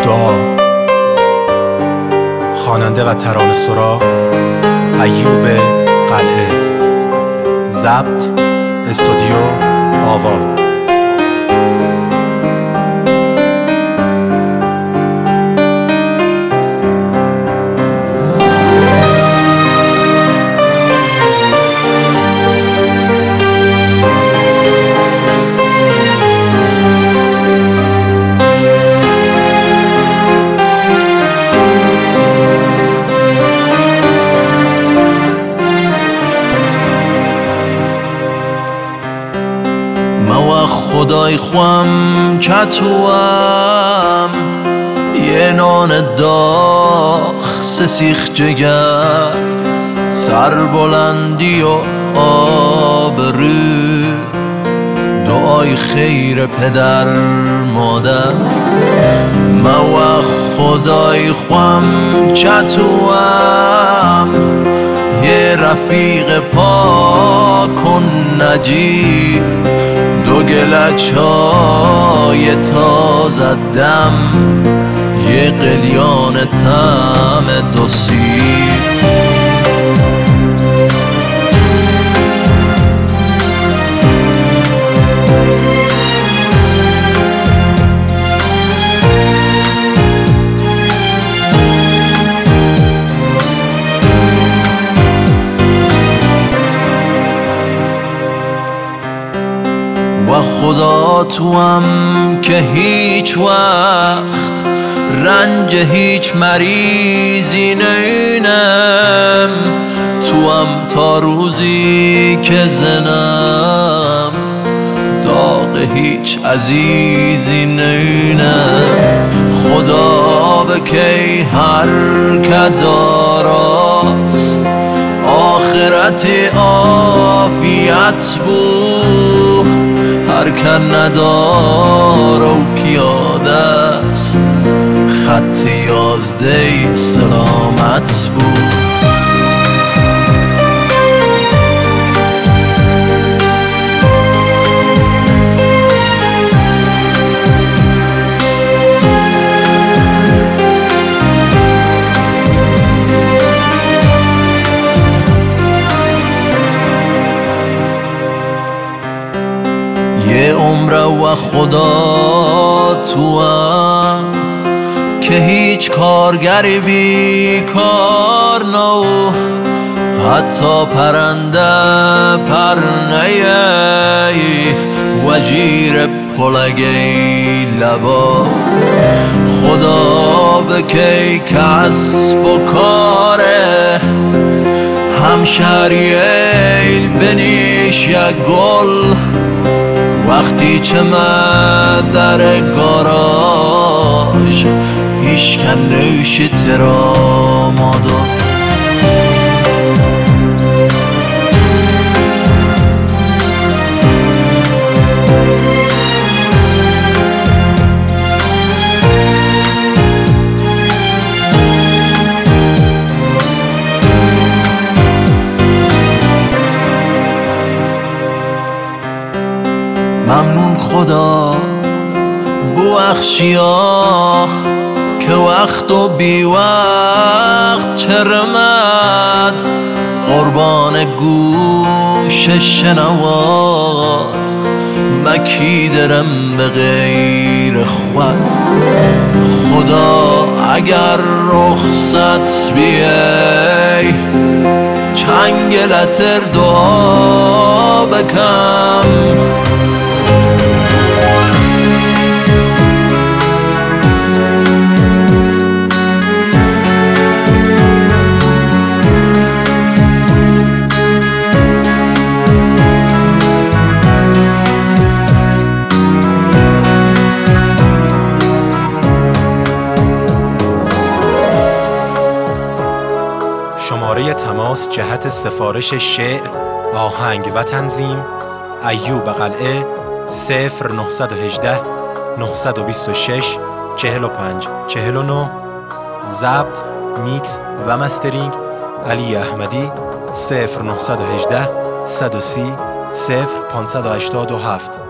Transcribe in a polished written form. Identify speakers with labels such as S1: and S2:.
S1: دعا. خواننده و ترانه سرا ایوب قلعه. ضبط استودیو آوا.
S2: خدای خوام کتوام یه نان داغ سسیخ جگر سر بلندی و آبرو دعای خیر پدر مادر. ما خدای خوام کتوام یه رفیق پاک و نجیب دو گلچای تازه دم یه قلیان طعم دو سیب. و خدا توام که هیچ وقت رنج هیچ مریضی نینم، توام تا روزی که زنم داغ هیچ عزیزی نینم. خدا بکی هر که داراست آخرت عافیت بود، هر که نداره و پیاده است خط 11 سلامت بود. یه عمر و خدا توام که هیچ کارگری بیکار نو، حتی پرنده پرنه وجیر پلگی لبا. خدا بکی کسب و کاره همشهریه بنیش یک گل، وقتی چه در گاراژ هیچ کنوش ترا مادا. ممنون خدا بوخشیا که وقت و بی وقت چرمد، قربان گوش شنوات مکی درم به غیر خود. خدا اگر رخصت بیای چنگ لتر دعا بکم،
S1: شماره تماس جهت سفارش شعر، آهنگ و تنظیم ایوب قلعه 0918 926 45 49. ضبط، میکس و مسترینگ علی احمدی 0918 130 0587.